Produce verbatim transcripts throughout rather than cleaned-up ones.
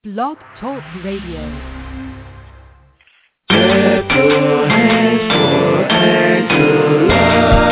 Blog Talk Radio. Clap your hands for Angela.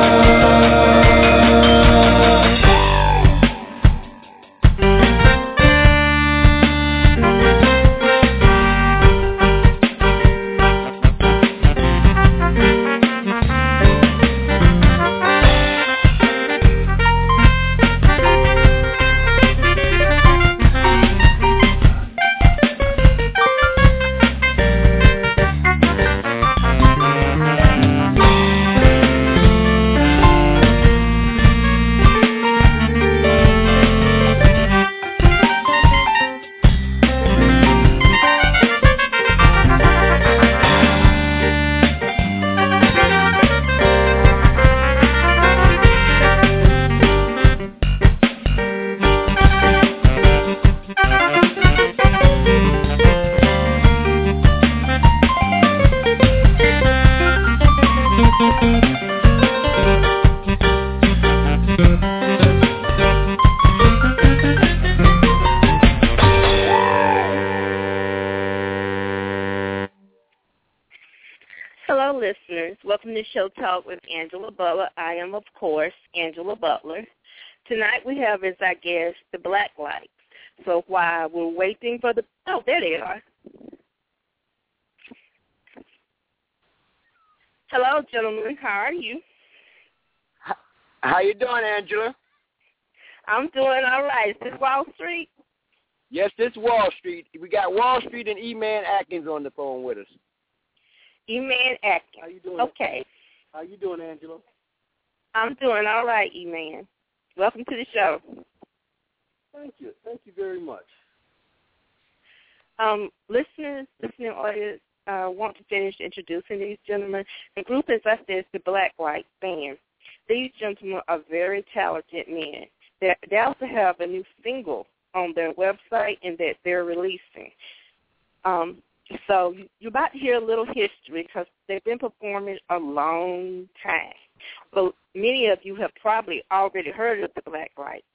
Welcome to Show Talk with Angela Butler. I am, of course, Angela Butler. Tonight we have as our guest the Black Lights. So while we're waiting for the... Oh, there they are. Hello, gentlemen. How are you? How you doing, Angela? I'm doing all right. Is this Wall Street? Yes, this is Wall Street. We got Wall Street and E-Man Atkins on the phone with us. E-Man Atkins. How you doing? Okay. How you doing, Angela? I'm doing all right, E-Man. Welcome to the show. Thank you. Thank you very much. Um, listeners, listening audience, uh, want to finish introducing these gentlemen. The group, as I said, is the Black Light Band. These gentlemen are very talented men. They, they also have a new single on their website and that they're releasing. Um, So you're about to hear a little history because they've been performing a long time. But many of you have probably already heard of the Black Lights.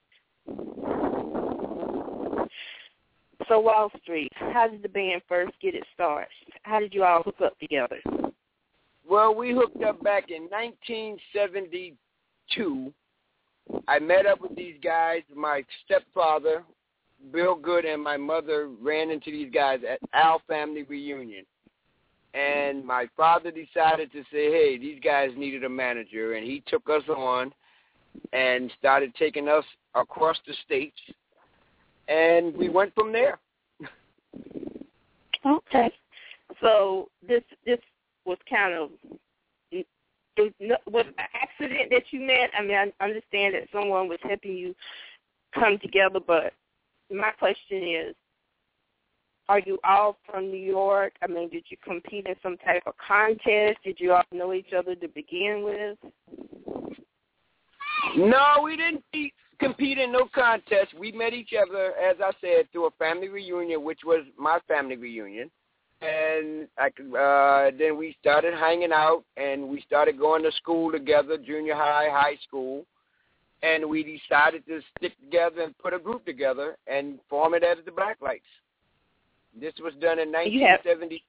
So Wall Street, how did the band first get its start? How did you all hook up together? Well, we hooked up back in nineteen seventy-two. I met up with these guys. My stepfather, Bill Good, and my mother ran into these guys at our family reunion. And my father decided to say, hey, these guys needed a manager, and he took us on and started taking us across the states, and we went from there. Okay. So this this was kind of, it was an accident that you met? I mean, I understand that someone was helping you come together, but my question is, are you all from New York? I mean, did you compete in some type of contest? Did you all know each other to begin with? No, we didn't compete in no contest. We met each other, as I said, through a family reunion, which was my family reunion. And I, uh, then we started hanging out, and we started going to school together, junior high, high school. And we decided to stick together and put a group together and form it as the Black Lights. This was done in nineteen seventy.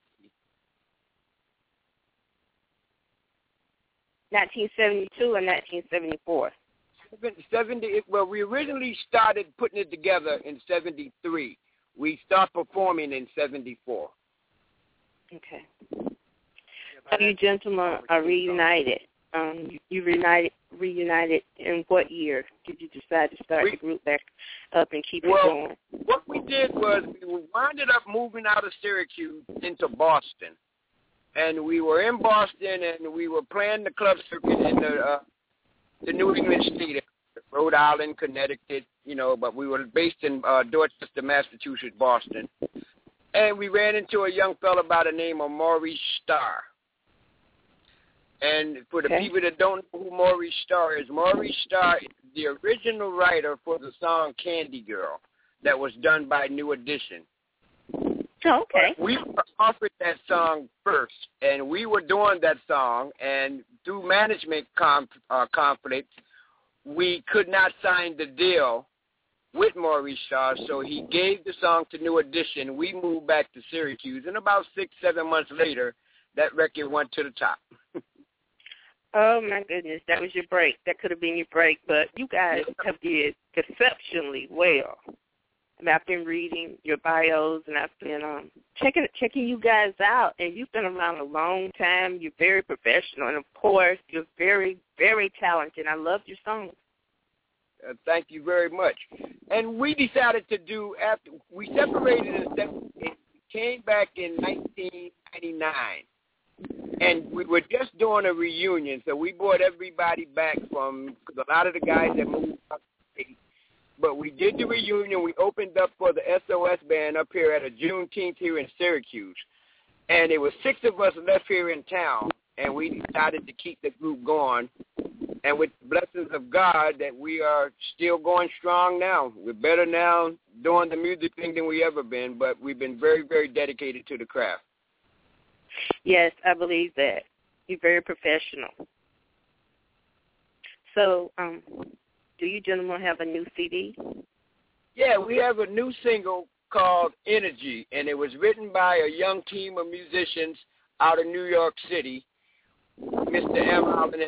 nineteen seventy-two and nineteen seventy-four. seventy, well, we originally started putting it together in seventy-three. We started performing in seventy-four. Okay. So you gentlemen are reunited. Um, you reunited, reunited in what year did you decide to start we, the group back up and keep well, it going? What we did was we winded up moving out of Syracuse into Boston. And we were in Boston, and we were playing the club circuit in the, uh, the New England state, Rhode Island, Connecticut, you know, but we were based in uh, Dorchester, Massachusetts, Boston. And we ran into a young fellow by the name of Maurice Starr. And for the okay. people that don't know who Maurice Starr is, Maurice Starr is the original writer for the song Candy Girl that was done by New Edition. Oh, okay. We were offered that song first, and we were doing that song, and through management conf- uh, conflicts, we could not sign the deal with Maurice Shaw, so he gave the song to New Edition. We moved back to Syracuse, and about six, seven months later, that record went to the top. Oh, my goodness. That was your break. That could have been your break, but you guys have did exceptionally well. And I've been reading your bios, and I've been um, checking checking you guys out, and you've been around a long time. You're very professional, and, of course, you're very, very talented. I love your songs. Uh, thank you very much. And we decided to do, after we separated and it came back in nineteen ninety-nine. And we were just doing a reunion, so we brought everybody back from, because a lot of the guys that moved up the state. But we did the reunion. We opened up for the S O S band up here at a Juneteenth here in Syracuse. And there were six of us left here in town, and we decided to keep the group going. And with the blessings of God, that we are still going strong now. We're better now doing the music thing than we ever been, but we've been very, very dedicated to the craft. Yes, I believe that. You're very professional. So, um, do you gentlemen have a new C D? Yeah, we have a new single called Energy, and it was written by a young team of musicians out of New York City, Mister M. Allen.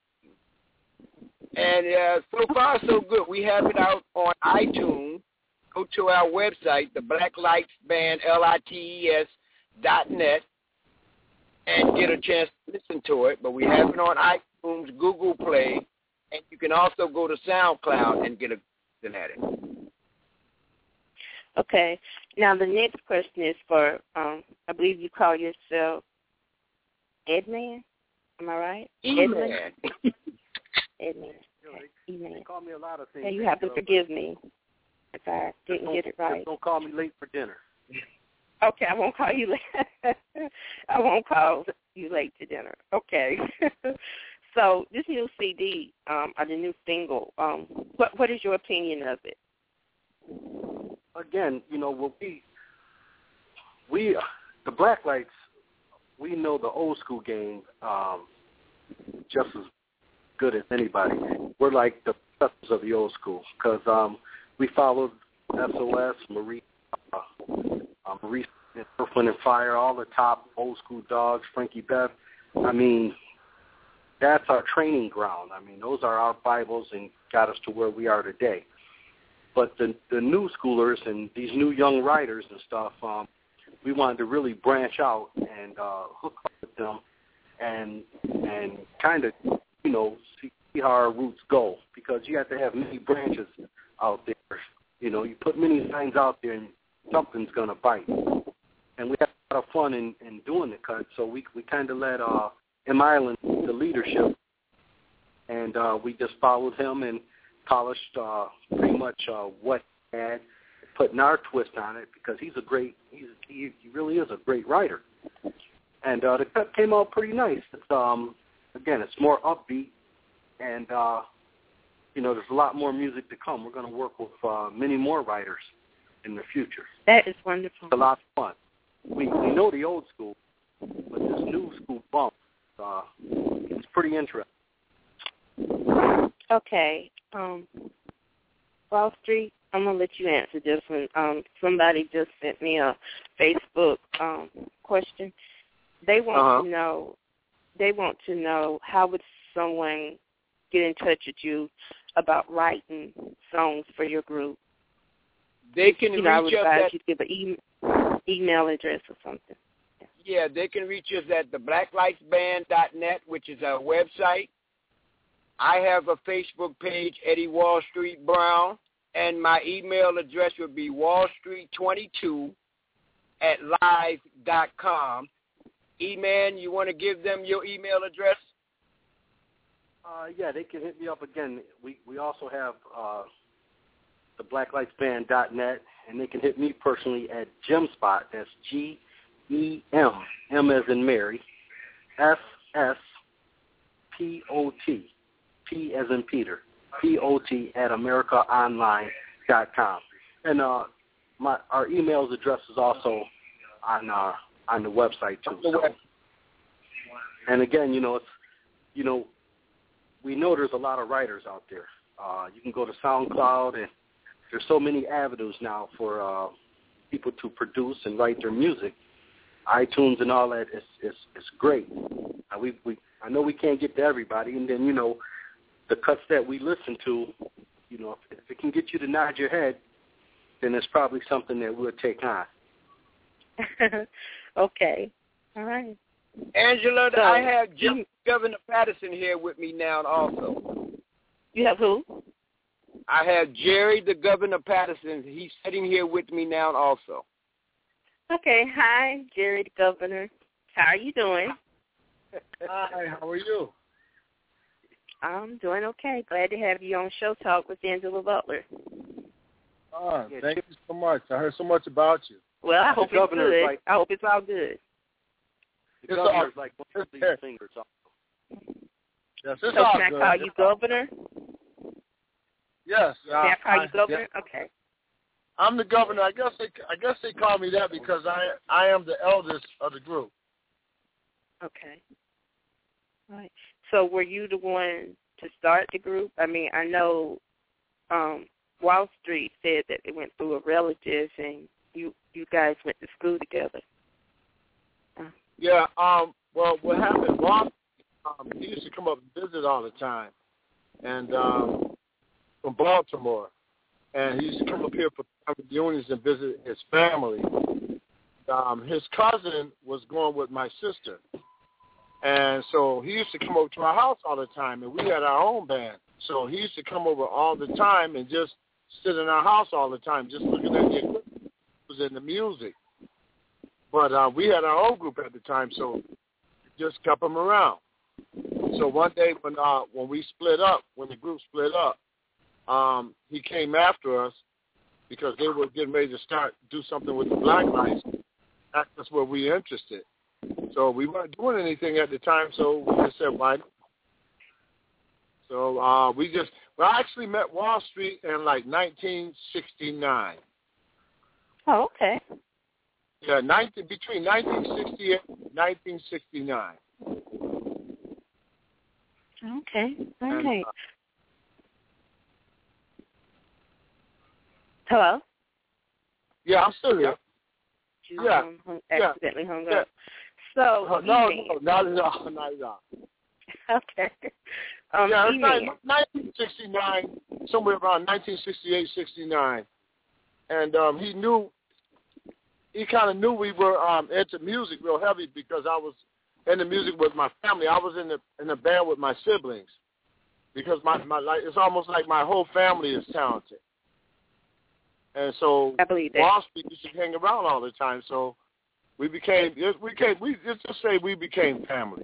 And uh, so far, so good. We have it out on iTunes. Go to our website, the Black Lights Band, L I T E S dot net, and get a chance to listen to it. But we have it on iTunes, Google Play, and you can also go to SoundCloud and get a listen at it. Okay. Now, the next question is for, um, I believe you call yourself Edman. Am I right? Edman. Edman. Edman. They call me a lot of things. Hey, you have to forgive me if I didn't get it right. Just don't call me late for dinner. Okay, I won't call you late. I won't call you late to dinner. Okay. So this new C D, um, or the new single, um, what what is your opinion of it? Again, you know, what we we the Black Lights, we know the old school game um, just as good as anybody. We're like the professors of the old school because um, we followed S O S, Marie, uh, uh, Marie, Earth, Wind and Fire, all the top old school dogs, Frankie Bev. I mean, that's our training ground. I mean, those are our Bibles and got us to where we are today. But the the new schoolers and these new young writers and stuff, um, we wanted to really branch out and uh, hook up with them and and kind of, you know, see how our roots go, because you have to have many branches out there. You know, you put many signs out there and something's going to bite. And we had a lot of fun in, in doing the cut, so we we kind of let uh, M. Island the leadership, and uh, we just followed him and polished uh, pretty much uh, what he had, putting our twist on it, because he's a great, he's, he, he really is a great writer. And uh, the cut came out pretty nice. It's, um, again, it's more upbeat, and, uh, you know, there's a lot more music to come. We're going to work with uh, many more writers in the future. That is wonderful. It's a lot of fun. We, we know the old school, but this new school bump, uh, it's pretty interesting. Okay. Um, Wall Street, I'm going to let you answer this one. Um, somebody just sent me a Facebook um, question. They want uh-huh. to know, they want to know how would someone get in touch with you about writing songs for your group? They can you reach know, I would us advise at, you to give an e- email address or something. Yeah. yeah, they can reach us at the black lights band dot net, which is our website. I have a Facebook page, Eddie Wall Street Brown, and my email address would be wall street twenty-two at live dot com. E-Man, you want to give them your email address? Uh, yeah, they can hit me up again. We we also have uh, the black lights band dot net, and they can hit me personally at Gemspot. That's G E M, M as in Mary, S S P O T. P as in Peter, P O T at america online dot com. And uh, my our email address is also on uh, on the website too. So, and again, you know, it's you know, we know there's a lot of writers out there. Uh, you can go to SoundCloud, and there's so many avenues now for uh, people to produce and write their music. iTunes and all that is is, is great. Uh, we we I know we can't get to everybody, and then you know the cuts that we listen to, you know, if, if it can get you to nod your head, then it's probably something that we'll take on. Okay, all right. Angela, So, I have G- Governor Patterson here with me now also. You have who? I have Jerry, the Governor Patterson. He's sitting here with me now also. Okay, hi, Jerry, the Governor. How are you doing? Hi, how are you? I'm doing okay. Glad to have you on Show Talk with Angela Butler. Oh, thank you so much. I heard so much about you. Well, I hope The it's governor's good. like- I hope it's all good. The It's governor's all- like one of these singers. Yes, So it's all can I good. call you Governor? Yes. Can I call I, you Governor? yeah. Okay. I'm the governor. I guess they, I guess they call me that because I, I am the eldest of the group. Okay. All right. So were you the one to start the group? I mean, I know um, Wall Street said that it went through a relative, and you you guys went to school together. Uh, Yeah. Um. Well, what happened? Rob, um, he used to come up and visit all the time, and um, from Baltimore, and he used to come up here for family reunions and visit his family. Um, his cousin was going with my sister, and so he used to come over to our house all the time, and we had our own band. So he used to come over all the time and just sit in our house all the time, just looking at the equipment was in the music. But uh, we had our own group at the time, so just kept him around. So one day when uh, when we split up, when the group split up, um, he came after us because they were getting ready to start do something with the Black Lights. That's where we were interested. So we weren't doing anything at the time, so we just said, why not? So uh, we just, well, I actually met Wall Street in like nineteen sixty-nine. oh, okay. Yeah, nineteen, between nineteen sixty-eight and nineteen sixty-nine. Okay. All And, right. uh, Hello? yeah, I'm still here. You Yeah. um, hung, Yeah. accidentally hung Yeah. up. So, Uh, no, E-Man. no, not at all, not at all. Okay. Um, yeah, it's E-Man. like nineteen sixty-nine, somewhere around nineteen sixty-eight, sixty-nine. And um, he knew, he kind of knew we were um, into music real heavy because I was in the music with my family. I was in the in the band with my siblings because my, my like it's almost like my whole family is talented. And so I believe that. Wall Street used to hang around all the time. So we became, we became, we let's just say we became family.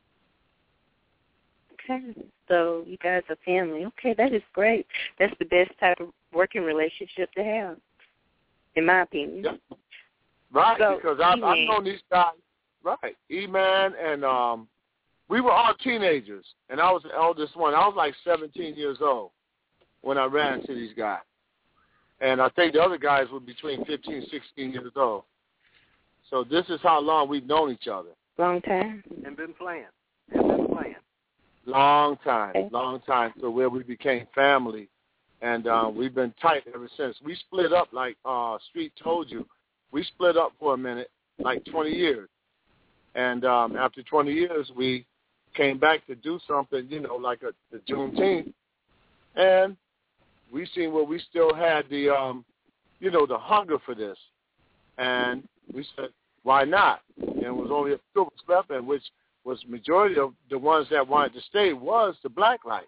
Okay. So you guys are family. Okay, that is great. That's the best type of working relationship to have, in my opinion. Yeah. Right, So, because I've, I've E-Man. known these guys, right, E-Man, and um, we were all teenagers, and I was the eldest one. I was like seventeen years old when I ran into these guys. And I think the other guys were between fifteen, sixteen years old. So this is how long we've known each other. Long time. And been playing. And been playing. Long time, Okay. long time, so where we became family. And um, we've been tight ever since. We split up like uh, Street told you. We split up for a minute, like twenty years. And um, after twenty years, we came back to do something, you know, like a, the Juneteenth. And we seen where we still had the, um, you know, the hunger for this. And we said, why not? And it was only a few of us left, and which was majority of the ones that wanted to stay was the Black Lights.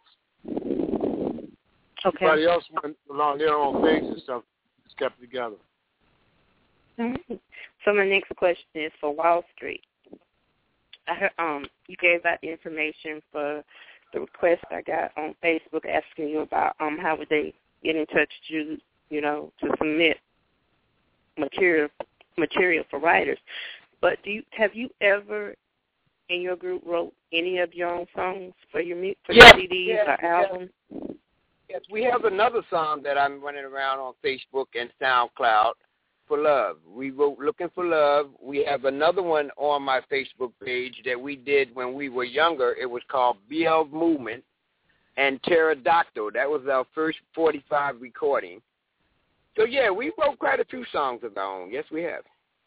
Okay. Everybody else went along their own things and stuff, just kept it together. All right. So my next question is for Wall Street. I heard, um, you gave out the information for the request I got on Facebook asking you about um how would they get in touch with you, you know, to submit material material for writers. But do you have you ever in your group wrote any of your own songs for your mu- for Yes, your C Ds yes, or yes. albums? Yes, we have another song that I'm running around on Facebook and SoundCloud for love. We wrote Looking for Love. We have another one on my Facebook page that we did when we were younger. It was called B L Movement and Pterodactyl. That was our first forty-five recording. So, yeah, we wrote quite a few songs of our own. Yes, we have.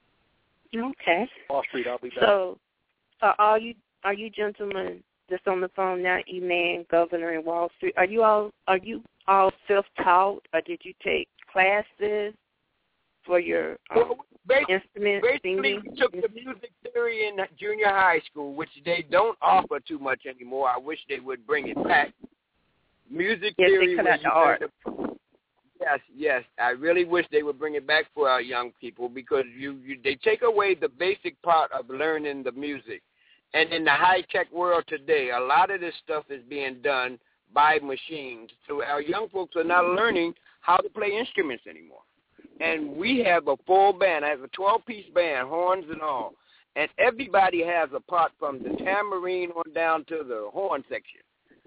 Okay. Wall Street, I'll be back. So, uh, are you are you gentlemen just on the phone now, E-Man, Governor, and Wall Street? Are you all are you all self-taught, or did you take classes for your um, well, instrument basically, singing? we took the music theory in junior high school, which they don't offer too much anymore. I wish they would bring it back. Music yes, theory. They cut out the art. The, yes, yes. I really wish they would bring it back for our young people because you, you they take away the basic part of learning the music. And in the high-tech world today, a lot of this stuff is being done by machines. So our young folks are not learning how to play instruments anymore. And we have a full band. I have a twelve-piece band, horns and all. And everybody has a part from the tambourine on down to the horn section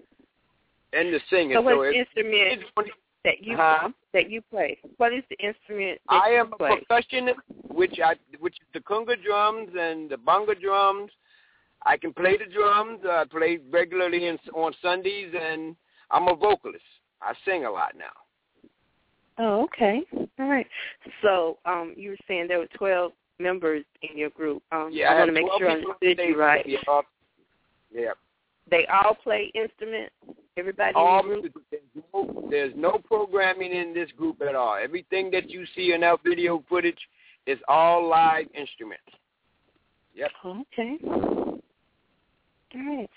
and the singing. So what so instrument that you huh? that you play? What is the instrument that I you am play? a percussionist, which I which is the conga drums and the bonga drums. I can play the drums. I play regularly in, on Sundays, and I'm a vocalist. I sing a lot now. Oh, okay. All right. So um, you were saying there were twelve members in your group. Um, yeah, I, I want to make sure I understood you right. Yeah. yeah. They all play instruments? Everybody all in the group? There's no, there's no programming in this group at all. Everything that you see in our video footage is all live instruments. Yep. Okay. All right.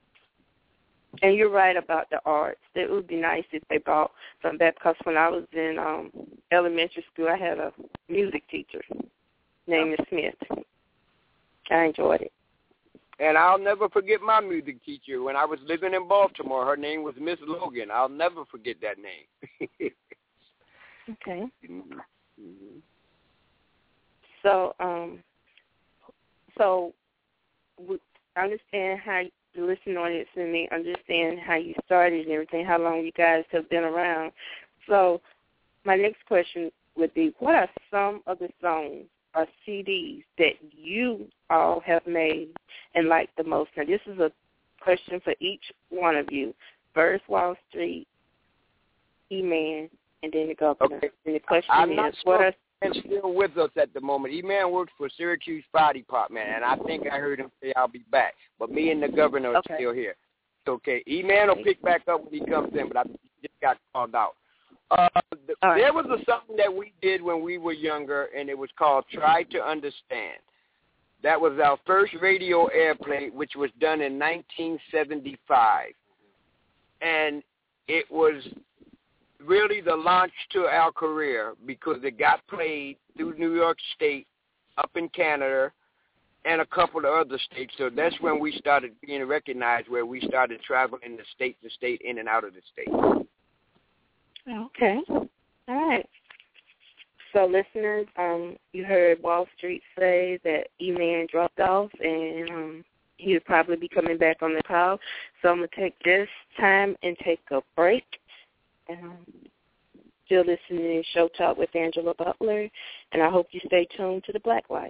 And you're right about the arts. It would be nice if they brought some back because when I was in um, elementary school, I had a music teacher named Miss Smith. I enjoyed it. And I'll never forget my music teacher. When I was living in Baltimore, her name was Miss Logan. I'll never forget that name. Okay. Mm-hmm. So, um, so we understand how the listening audience and me understand how you started and everything, how long you guys have been around. So, my next question would be, what are some of the songs or C Ds that you all have made and like the most? Now, this is a question for each one of you. First, Wall Street, E-Man, and then the Governor. Okay. And the question I'm is, not what sure are and still with us at the moment. E-Man works for Syracuse Fire Department, and I think I heard him say I'll be back. But me and the Governor are okay. still here. It's okay. E-Man will pick back up when he comes in, but I think he just got called out. Uh, the, right. There was a something that we did when we were younger, and it was called Try to Understand. That was our first radio airplay, which was done in nineteen seventy-five. And it was really the launch to our career because it got played through New York State, up in Canada, and a couple of other states. So that's when we started being recognized, where we started traveling the state to state, in and out of the state. Okay. All right. So, listeners, um, you heard Wall Street say that E-Man dropped off, and um, he'll probably be coming back on the call. So I'm going to take this time and take a break. Um, still listening to Show Talk with Angela Butler, and I hope you stay tuned to the Black Light.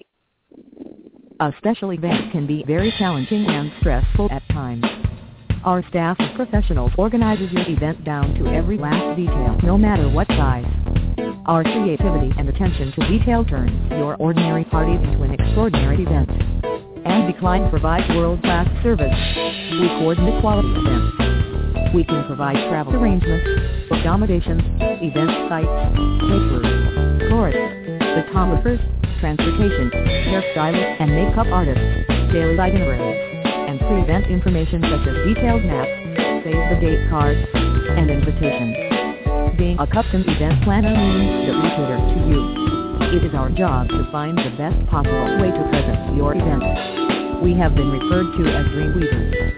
A special event can be very challenging and stressful at times. Our staff of professionals organizes your event down to every last detail, no matter what size. Our creativity and attention to detail turns your ordinary party into an extraordinary event. And Decline provides world-class service. We coordinate quality events. We can provide travel arrangements, accommodations, event sites, caterers, florists, photographers, transportation, hairstylists and makeup artists, daily itineraries, and pre-event information such as detailed maps, save-the-date cards, and invitations. Being a custom event planner means that we cater to you. It is our job to find the best possible way to present your event. We have been referred to as Dreamweavers.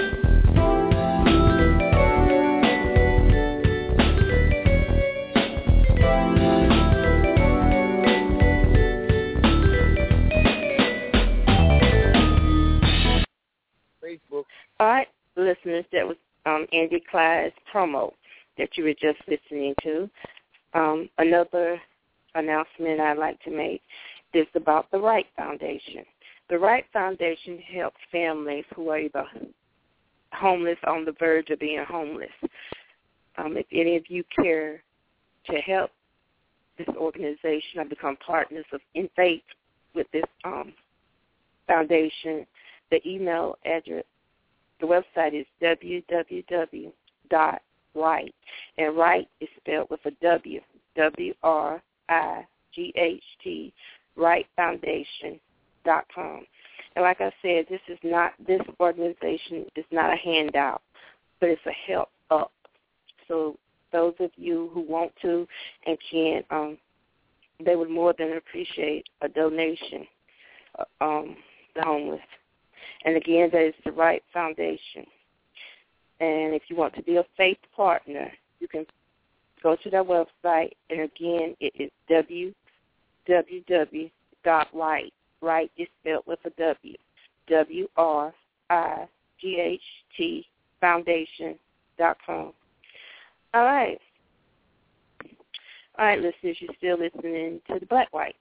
Facebook. All right, listeners, that was um, Andy Clyde's promo that you were just listening to. Um, another announcement I'd like to make is about the Wright Foundation. The Wright Foundation helps families who are either homeless, on the verge of being homeless. Um, if any of you care to help this organization or become partners of in faith with this um, foundation, the email address, the website is w w w dot right, and right is spelled with a W, W R I G H T, right foundation dot com. And like I said, this is not, this organization is not a handout, but it's a help up. So those of you who want to and can, um, they would more than appreciate a donation, uh, um, the homeless. And again, that is the Right Foundation. And if you want to be a faith partner, you can go to their website. And again, it is w w w dot right. Right is spelled with a W. W R I G H T foundation dot com. All right. All right, listeners, you're still listening to the Black Lights.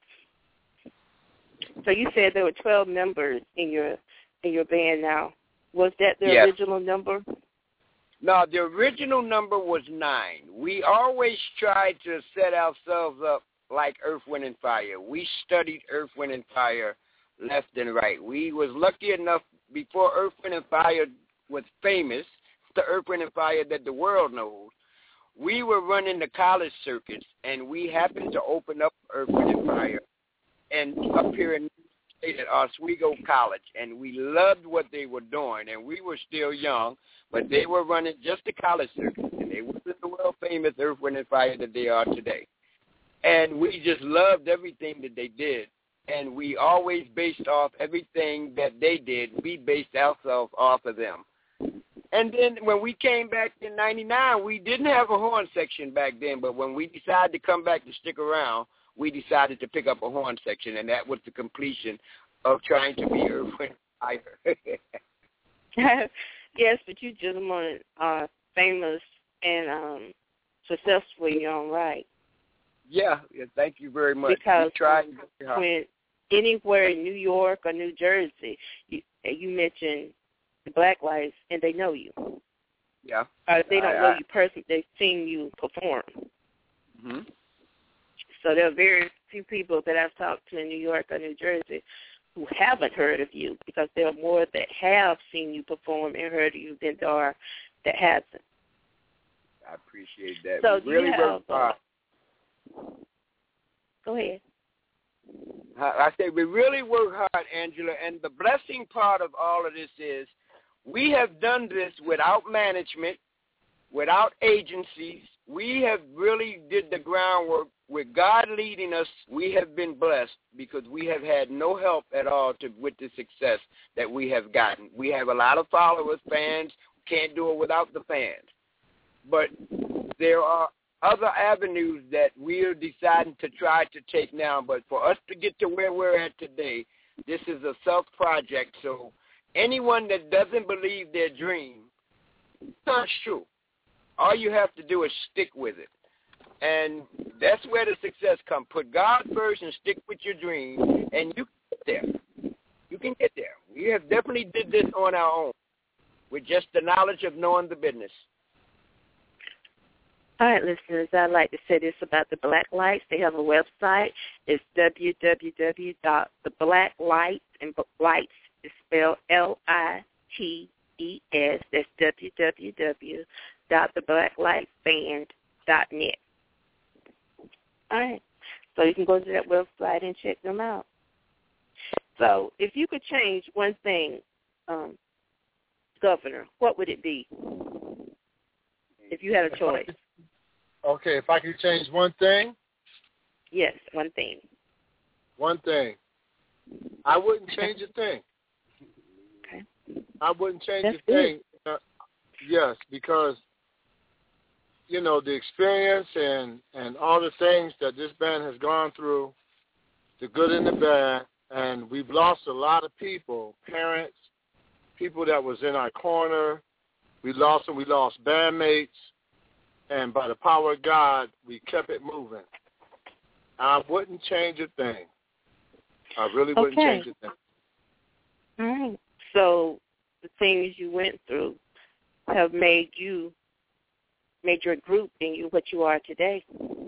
So you said there were twelve members in your in your band now. Was that the yes. original number? No, the original number was nine. We always tried to set ourselves up like Earth, Wind, and Fire. We studied Earth, Wind, and Fire left and right. We was lucky enough before Earth, Wind, and Fire was famous, the Earth, Wind, and Fire that the world knows. We were running the college circuits, and we happened to open up Earth, Wind, and Fire and up here in at Oswego College, and we loved what they were doing, and we were still young, but they were running just the college circuit, and they wasn't the world-famous Earth, Wind, and Fire that they are today. And we just loved everything that they did, and we always based off everything that they did. We based ourselves off of them. And then when we came back in ninety-nine, we didn't have a horn section back then, but when we decided to come back to stick around, we decided to pick up a horn section, and that was the completion of trying to be Earth, Wind, and Fire. Yes, but you gentlemen are famous and um, successful in your own right. Yeah, yeah, thank you very much. Because tried when anywhere in New York or New Jersey, you, you mention the Black Lights, and they know you. Yeah. Or if they don't I, know I, you personally, they've seen you perform. Mm-hmm. So there are very few people that I've talked to in New York or New Jersey who haven't heard of you, because there are more that have seen you perform and heard of you than there are that hasn't. I appreciate that. So we really you have, work hard. Go ahead. I say we really work hard, Angela, and the blessing part of all of this is we have done this without management, without agencies. We have really did the groundwork. With God leading us, we have been blessed because we have had no help at all to, with the success that we have gotten. We have a lot of followers, fans. Can't do it without the fans. But there are other avenues that we are deciding to try to take now. But for us to get to where we're at today, this is a self-project. So anyone that doesn't believe their dream, it's not true. All you have to do is stick with it. And that's where the success comes. Put God first and stick with your dream, and you can get there. You can get there. We have definitely did this on our own with just the knowledge of knowing the business. All right, listeners, I'd like to say this about the Black Lights. They have a website. It's w w w dot the black lights, and lights is spelled L I T E S. That's w w w dot the black lights band dot net. All right, so you can go to that website and check them out. So if you could change one thing, um, Governor, what would it be if you had a choice? Okay, if I could change one thing? Yes, one thing. One thing. I wouldn't change a thing. Okay. I wouldn't change That's a thing. Uh, yes, because, you know, the experience and, and all the things that this band has gone through, the good and the bad, and we've lost a lot of people, parents, people that was in our corner. We lost them. We lost bandmates. And by the power of God, we kept it moving. I wouldn't change a thing. I really wouldn't okay. change a thing. All right. So the things you went through have made you, made your group and you what you are today.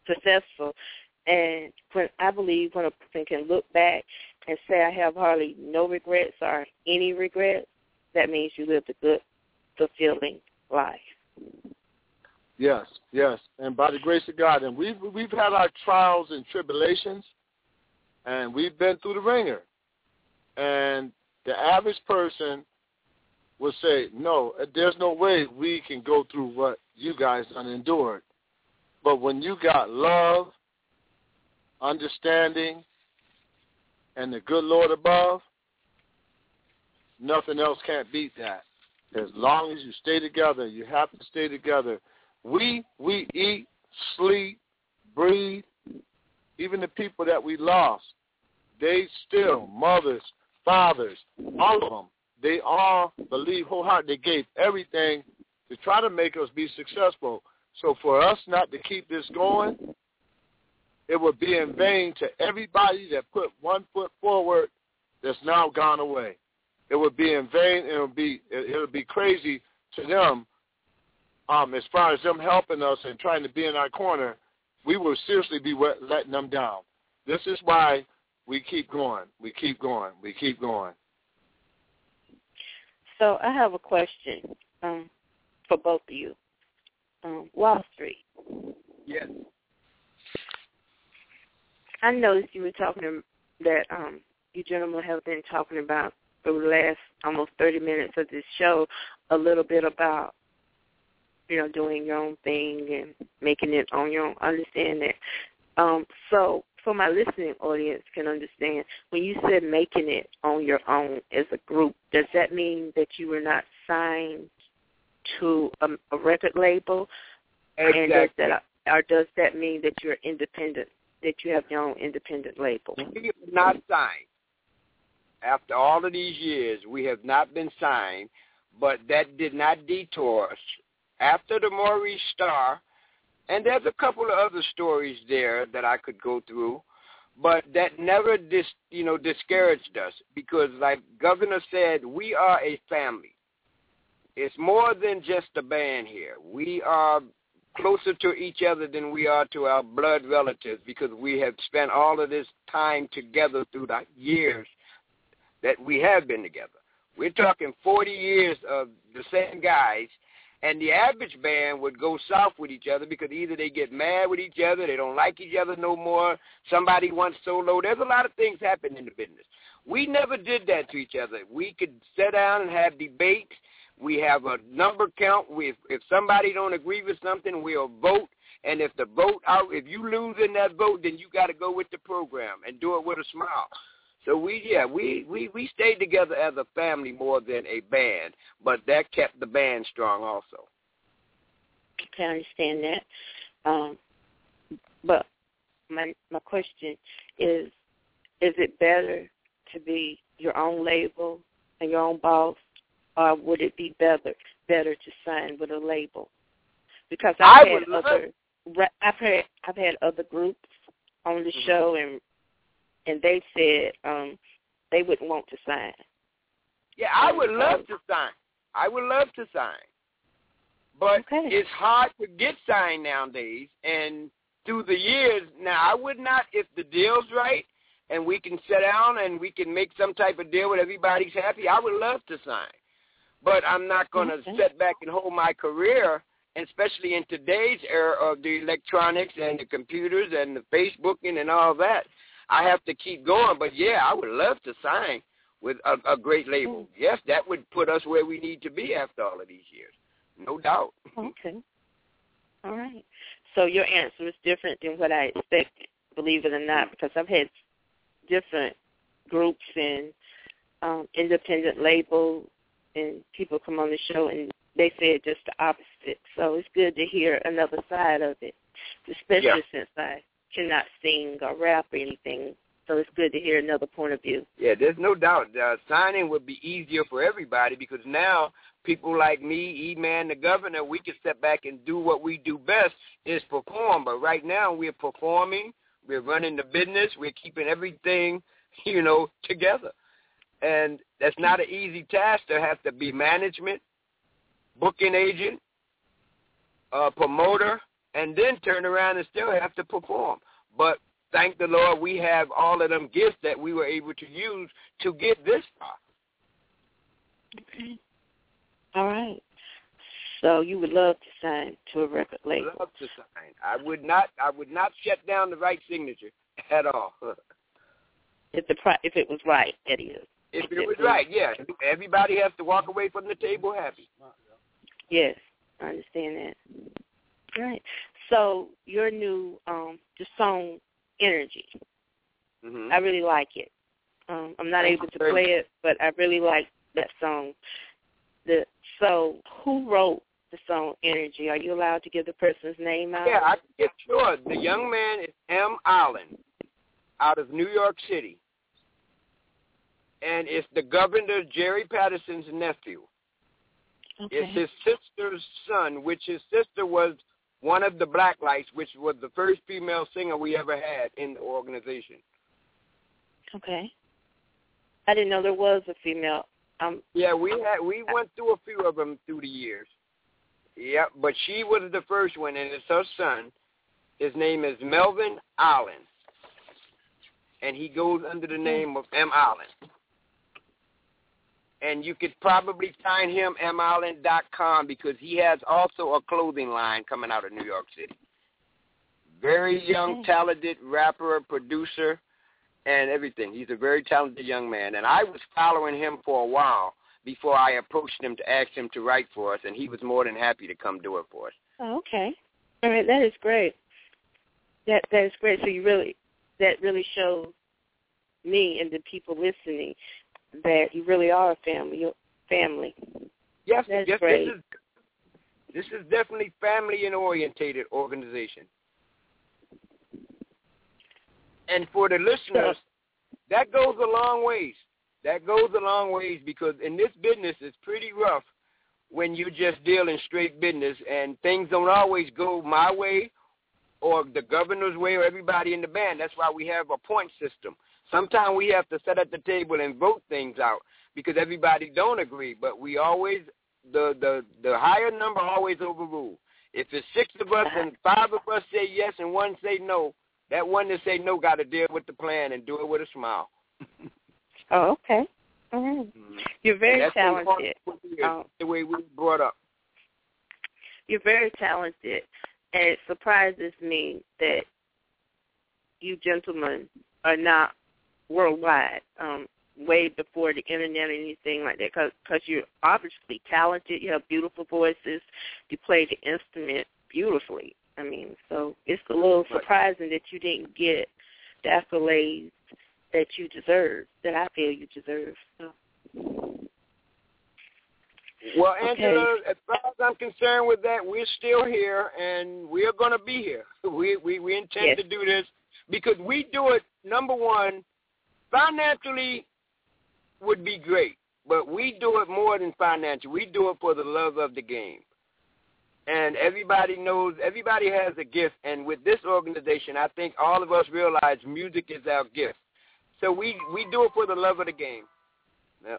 successful. And when I believe when a person can look back and say, I have hardly no regrets or any regrets, that means you lived a good, fulfilling life. Yes, yes. And by the grace of God, and we've, we've had our trials and tribulations, and we've been through the ringer. And the average person will say, no, there's no way we can go through what you guys done endured. But when you got love, understanding, and the good Lord above, nothing else can't beat that. As long as you stay together, you have to stay together. We we eat, sleep, breathe. Even the people that we lost, they still, mothers, fathers, all of them, they all believe wholeheartedly. They gave everything to try to make us be successful. So for us not to keep this going, it would be in vain to everybody that put one foot forward that's now gone away. It would be in vain. It would be it would be crazy to them. Um, as far as them helping us and trying to be in our corner, we will seriously be letting them down. This is why we keep going. We keep going. We keep going. So I have a question um, for both of you. Um, Wall Street. Yes. I noticed you were talking that um, you gentlemen have been talking about for the last almost thirty minutes of this show a little bit about, you know, doing your own thing and making it on your own. I understand that. Um, so for my listening audience can understand, when you said making it on your own as a group, does that mean that you were not signed to a, a record label? Exactly. And does that, or does that mean that you're independent, that you have your own independent label? We have not signed. After all of these years, we have not been signed, but that did not detour us. After the Maurice Starr, and there's a couple of other stories there that I could go through, but that never dis, you know, discouraged us because, like Governor said, we are a family. It's more than just a band here. We are closer to each other than we are to our blood relatives because we have spent all of this time together through the years that we have been together. We're talking forty years of the same guys, and the average band would go south with each other because either they get mad with each other, they don't like each other no more, somebody wants solo. There's a lot of things happen in the business. We never did that to each other. We could sit down and have debates. We have a number count. We, if, if somebody don't agree with something, we'll vote. And if the vote out, if you lose in that vote, then you got to go with the program and do it with a smile. So we, yeah, we, we, we stayed together as a family more than a band, but that kept the band strong also. Okay, I understand that. Um, but my my question is, is it better to be your own label and your own boss, or would it be better better to sign with a label? Because I've I had would other love- I've had I've had other groups on the mm-hmm. show and. And they said um, they wouldn't want to sign. Yeah, I would love to sign. I would love to sign. But okay. It's hard to get signed nowadays. And through the years, now I would not, if the deal's right and we can sit down and we can make some type of deal where everybody's happy, I would love to sign. But I'm not going to okay. sit back and hold my career, and especially in today's era of the electronics and the computers and the Facebooking and all that. I have to keep going, but yeah, I would love to sign with a, a great label. Yes, that would put us where we need to be after all of these years, no doubt. Okay. All right. So your answer is different than what I expected, believe it or not, because I've had different groups and um, independent labels, and people come on the show and they said just the opposite. So it's good to hear another side of it, especially yeah. since I cannot sing or rap or anything, so it's good to hear another point of view. Yeah, there's no doubt. Uh, signing would be easier for everybody because now people like me, E-Man, the governor, we can step back and do what we do best is perform. But right now we're performing, we're running the business, we're keeping everything, you know, together. And that's not an easy task. There has to be management, booking agent, uh, promoter, and then turn around and still have to perform. But thank the Lord we have all of them gifts that we were able to use to get this far. Okay. All right. So you would love to sign to a record label? Love to sign. I would not. I would not shut down the right signature at all. if the pri- if it was right, that is. If it was right, yeah. Everybody has to walk away from the table happy. Yes, I understand that. All right. So your new um, the song Energy. Mm-hmm. I really like it. Um, I'm not able to play it, but I really like that song. The so who wrote the song Energy? Are you allowed to give the person's name out? Yeah, I can get sure. The young man is M. Allen out of New York City. And it's the Governor Jerry Patterson's nephew. Okay. It's his sister's son, which his sister was one of the Black Lights, which was the first female singer we ever had in the organization. Okay. I didn't know there was a female. Um, yeah, we had we went through a few of them through the years. Yeah, but she was the first one, and it's her son. His name is Melvin Allen, and he goes under the name of M. Allen. And you could probably find him m allen dot com because he has also a clothing line coming out of New York City. Very young, talented rapper, producer, and everything. He's a very talented young man. And I was following him for a while before I approached him to ask him to write for us, and he was more than happy to come do it for us. Oh, okay. All right, that is great. That that is great. So you really, that really shows me and the people listening that you really are a family. Family. Yes, That's yes. great. This is this is definitely family and orientated organization. And for the listeners, that goes a long ways. That goes a long ways because in this business, it's pretty rough when you just deal in straight business and things don't always go my way or the governor's way or everybody in the band. That's why we have a point system. Sometimes we have to sit at the table and vote things out because everybody don't agree. But we always, the, the, the higher number always overrule. If it's six of us and five of us say yes and one say no, that one that say no got to deal with the plan and do it with a smile. Oh, okay. All right. Mm-hmm. You're very talented. Um, the way we were brought up. You're very talented, and it surprises me that you gentlemen are not worldwide, um, way before the internet or anything like that, because you're obviously talented. You have beautiful voices. You play the instrument beautifully. I mean, so it's a little surprising that you didn't get the accolades that you deserve, that I feel you deserve. So. Well, Angela, Okay. as far as I'm concerned with that, we're still here, and we're going to be here. We, we, we intend Yes. to do this because we do it, number one, financially would be great, but we do it more than financial. We do it for the love of the game. And everybody knows, everybody has a gift. And with this organization, I think all of us realize music is our gift. So we, we do it for the love of the game. Yep.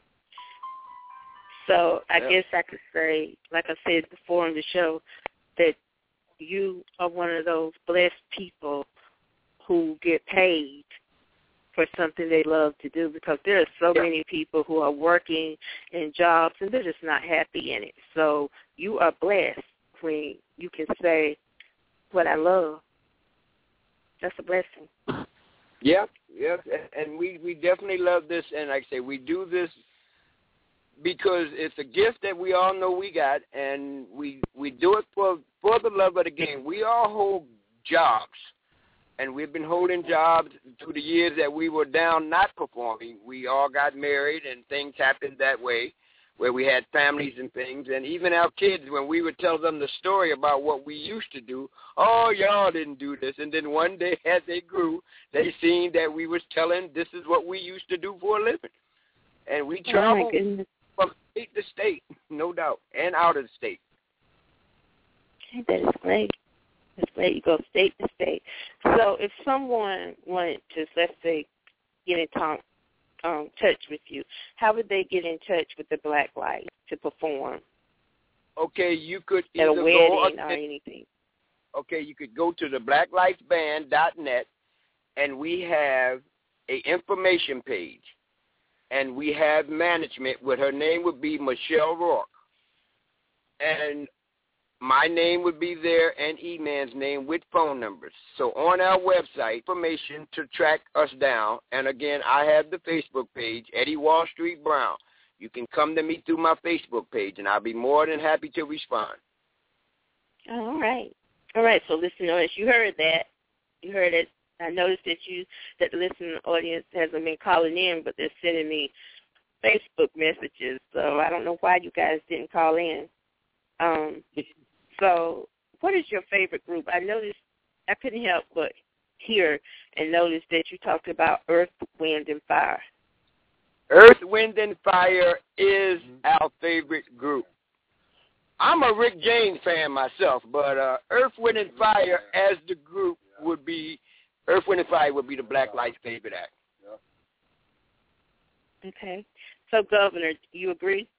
So I Yep. guess I could say, like I said before on the show, that you are one of those blessed people who get paid for something they love to do, because there are so Yep. many people who are working in jobs and they're just not happy in it. So you are blessed when you can say, what I love. That's a blessing. Yep, yep, and we, we definitely love this, and like I say, we do this because it's a gift that we all know we got, and we we do it for, for the love of the game. We all hold jobs, and we've been holding jobs through the years that we were down not performing. We all got married, and things happened that way, where we had families and things, and even our kids, when we would tell them the story about what we used to do, oh, y'all didn't do this. And then one day as they grew, they seen that we was telling this is what we used to do for a living. And we traveled Oh, from state to state, no doubt, and out of the state. okay, that is great. That's great. You go state to state. So if someone wanted to, let's say, get in talk, Um, touch with you, how would they get in touch with the Black Light to perform Okay, you could at a either wedding go or anything? okay, you could go to the black lights band dot net, and we have a information page. And we have management, with her name would be Michelle Rourke. And my name would be there, and E-Man's name with phone numbers. So on our website, information to track us down. And again, I have the Facebook page, Eddie Wall Street Brown. You can come to me through my Facebook page, and I'll be more than happy to respond. All right. All right. So, listeners, you heard that. You heard it. I noticed that you, that the listening audience hasn't been calling in, but they're sending me Facebook messages. So I don't know why you guys didn't call in. Um, so what is your favorite group? I noticed, I couldn't help but hear and notice that you talked about Earth, Wind, and Fire. Earth, Wind, and Fire is our favorite group. I'm a Rick James fan myself, but uh, Earth, Wind, and Fire as the group would be, Earth, Wind, and Fire would be the Black Lights' favorite act. Okay. So, Governor, do you agree?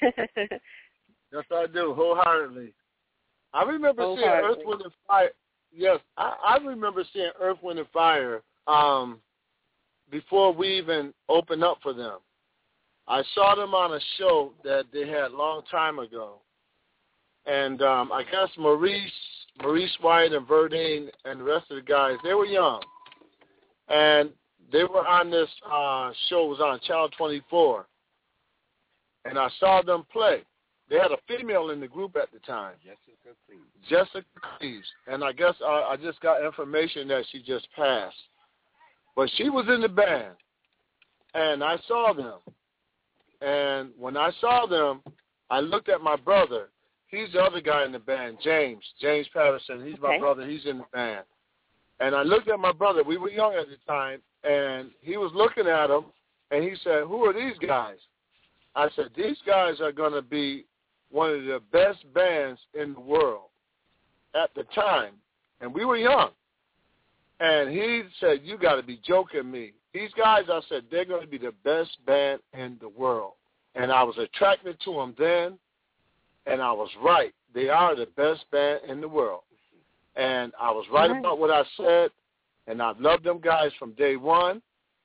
Yes, I do, wholeheartedly. I remember seeing Earth, Wind, and Fire. Yes, I, I remember seeing Earth, Wind, and Fire um, before we even opened up for them. I saw them on a show that they had a long time ago. And um, I guess Maurice, Maurice White and Verdine and the rest of the guys, they were young. And they were on this uh, show, it was on Channel twenty-four. And I saw them play. They had a female in the group at the time. Jessica Cleaves. Jessica Cleaves. And I guess I, I just got information that she just passed. But she was in the band. And I saw them. And when I saw them, I looked at my brother. He's the other guy in the band, James, James Patterson. He's my okay. brother. He's in the band. And I looked at my brother. We were young at the time. And he was looking at him, and he said, who are these guys? I said, these guys are going to be one of the best bands in the world at the time. And we were young. And he said, you got to be joking me. These guys, I said, they're going to be the best band in the world. And I was attracted to them then, and I was right. They are the best band in the world. And I was right about what I said, and I've loved them guys from day one,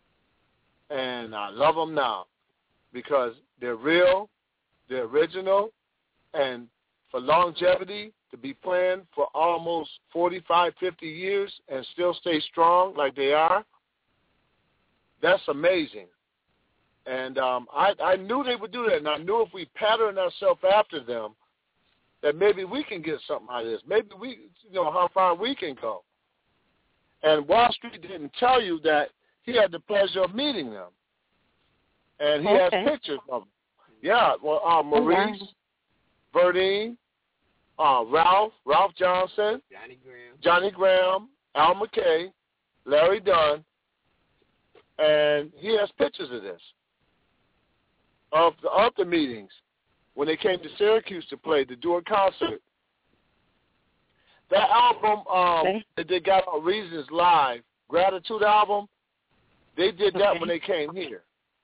and I love them now because they're real, they're original, and for longevity, to be playing for almost forty-five, fifty years and still stay strong like they are, that's amazing. And um, I, I knew they would do that, and I knew if we pattern ourselves after them, that maybe we can get something out of this. Maybe we, you know, how far we can go. And Wall Street didn't tell you that he had the pleasure of meeting them. And he okay. has pictures of them. Yeah, well, uh, Maurice, oh, wow. Verdine, uh, Ralph, Ralph Johnson, Johnny Graham, Johnny Graham, Al McKay, Larry Dunn, and he has pictures of this, of the, of the meetings when they came to Syracuse to play, to do a concert. That album um, okay. that they got on Reasons Live, Gratitude album, they did that okay. when they came here.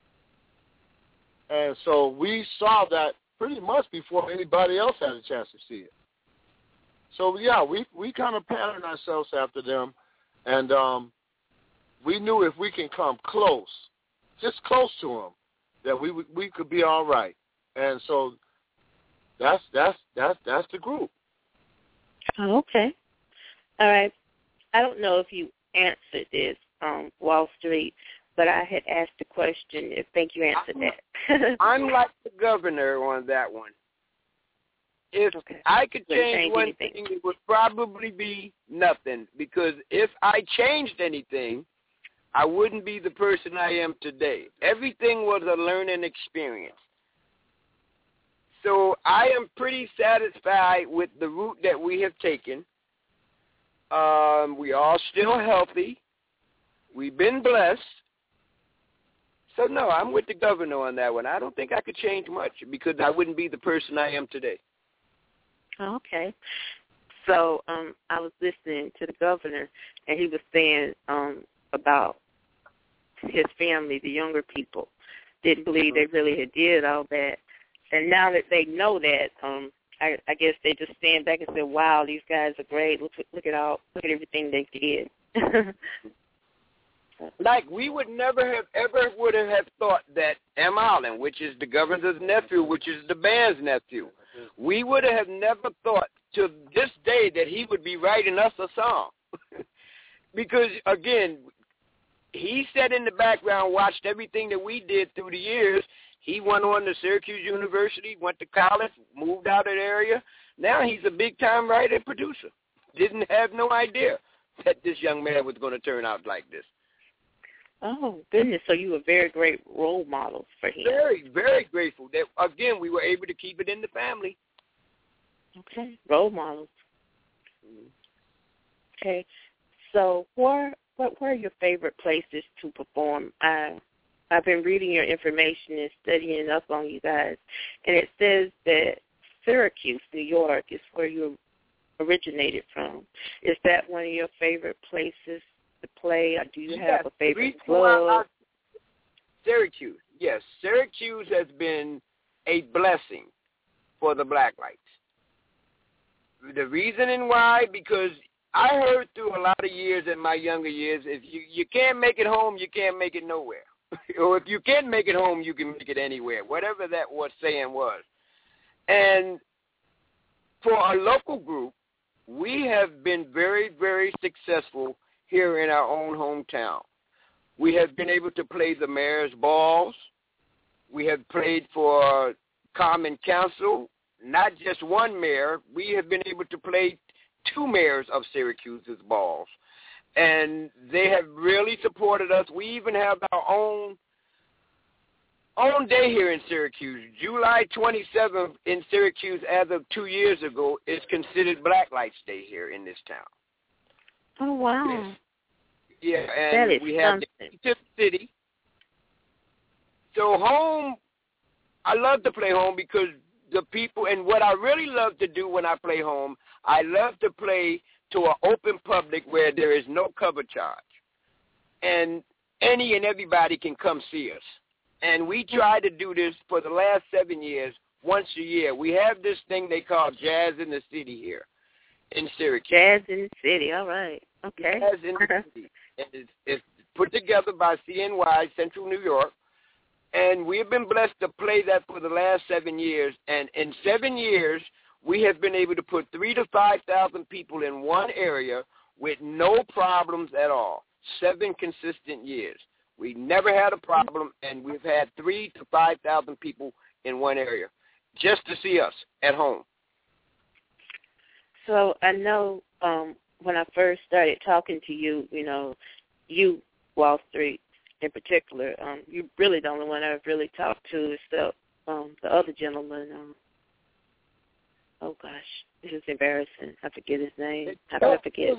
And so we saw that pretty much before anybody else had a chance to see it. So, yeah, we we kind of patterned ourselves after them, and um, we knew if we can come close, just close to them, that we we could be all right. And so that's that's that's that's the group. Oh, okay. All right. I don't know if you answered this, um, Wall Street, but I had asked a question. I think you answered that. I'm like the governor on that one. If okay. I could change, change one anything. thing, it would probably be nothing, because if I changed anything, I wouldn't be the person I am today. Everything was a learning experience. So I am pretty satisfied with the route that we have taken. Um, we are still healthy. We've been blessed. So, no, I'm with the governor on that one. I don't think I could change much because I wouldn't be the person I am today. Okay. So um, I was listening to the governor, and he was saying um, about his family, the younger people, didn't believe they really had did all that. And now that they know that, um, I, I guess they just stand back and say, "Wow, these guys are great. Look, look at all, look at everything they did." Like we would never have ever would have thought that M. Allen, which is the governor's nephew, which is the band's nephew, we would have never thought to this day that he would be writing us a song. Because again, he sat in the background, watched everything that we did through the years. He went on to Syracuse University, went to college, moved out of the area. Now he's a big-time writer and producer. Didn't have no idea that this young man was going to turn out like this. Oh, goodness. So you were very great role models for him. Very, very grateful that, again, we were able to keep it in the family. Okay, role models. Okay, so where, what, where are your favorite places to perform? I, I've been reading your information and studying up on you guys, and it says that Syracuse, New York, is where you originated from. Is that one of your favorite places to play, or do you yes, have a favorite club? Syracuse, yes. Syracuse has been a blessing for the Blacklights. The reasoning why, because I heard through a lot of years in my younger years, if you, you can't make it home, you can't make it nowhere. Or if you can make it home, you can make it anywhere, whatever that was saying was. And for a local group, we have been very, very successful here in our own hometown. We have been able to play the mayor's balls. We have played for Common Council, not just one mayor. We have been able to play two mayors of Syracuse's balls. And they have really supported us. We even have our own own day here in Syracuse. July twenty-seventh in Syracuse as of two years ago is considered Blacklights Day here in this town. Oh, wow. Yeah, and that is we have something. the city. So home, I love to play home because the people, and what I really love to do when I play home, I love to play to an open public where there is no cover charge. And any and everybody can come see us. And we try to do this for the last seven years, once a year. We have this thing they call Jazz in the City here in Syracuse. Jazz in the City, all right. Okay. Jazz in the City. And it's, it's put together by C N Y, Central New York. And we've been blessed to play that for the last seven years. And in seven years, we have been able to put three to five thousand people in one area with no problems at all. Seven consistent years. We never had a problem, and we've had three to five thousand people in one area just to see us at home. So I know um, when I first started talking to you, you know, you, Wall Street in particular, um, you're really the only one I've really talked to except um, the other gentleman. Um, oh, gosh, this is embarrassing. I forget his name. How do I forget?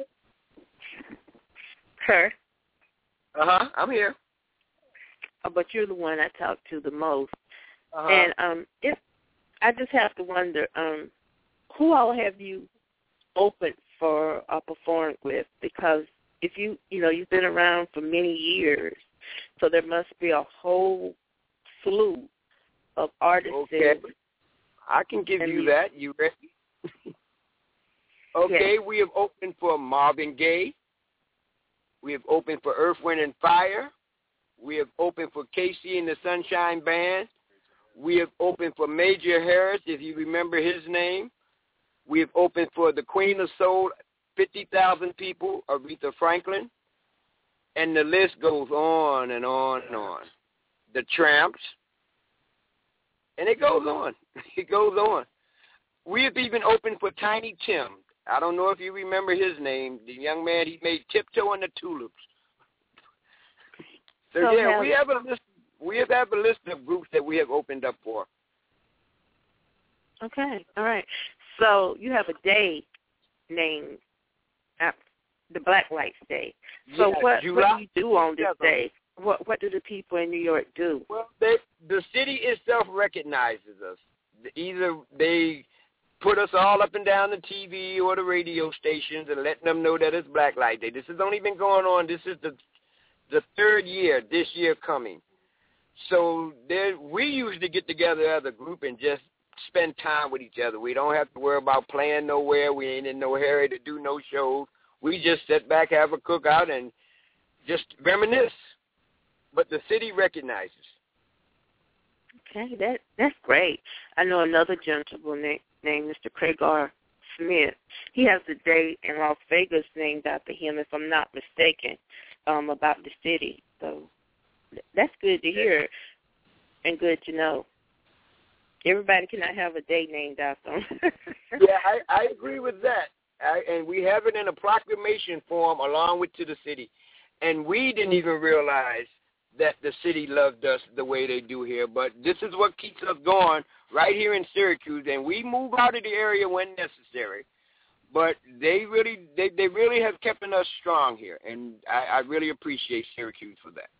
Her. Uh-huh, I'm here. Oh, but you're the one I talk to the most. Uh-huh. And um, if I just have to wonder, um, who all have you opened for or performed with? Because if you, you know, you've been around for many years, so there must be a whole slew of artists. Okay. I can give you you that. You ready? Okay, yes. We have opened for Marvin Gaye. We have opened for Earth, Wind, and Fire. We have opened for Casey and the Sunshine Band. We have opened for Major Harris, if you remember his name. We have opened for the Queen of Soul, fifty thousand people, Aretha Franklin. And the list goes on and on and on. The Tramps. And it goes on. It goes on. We have even opened for Tiny Tim. I don't know if you remember his name. The young man, he made Tiptoe and the Tulips. So, so yeah, we have a list. We have, have a list of groups that we have opened up for. Okay, all right. So you have a day named uh, the Blacklights Day. So yes, what, July, what do you do on this day? What What do the people in New York do? Well, they, the city itself recognizes us. Either they put us all up and down the T V or the radio stations and letting them know that it's Blacklight Day. This has only been going on. This is the the third year, this year coming. So there, we usually get together as a group and just spend time with each other. We don't have to worry about playing nowhere. We ain't in no hurry to do no shows. We just sit back, have a cookout, and just reminisce. But the city recognizes. Okay, that that's great. I know another gentleman named, named Mister Craig R. Smith. He has a day in Las Vegas named after him, if I'm not mistaken, um, about the city. So that's good to hear and good to know. Everybody cannot have a day named after them. Yeah, I, I agree with that. I, and we have it in a proclamation form along with to the city. And we didn't even realize that the city loved us the way they do here. But this is what keeps us going right here in Syracuse. And we move out of the area when necessary. But they really they, they really have kept us strong here. And I, I really appreciate Syracuse for that.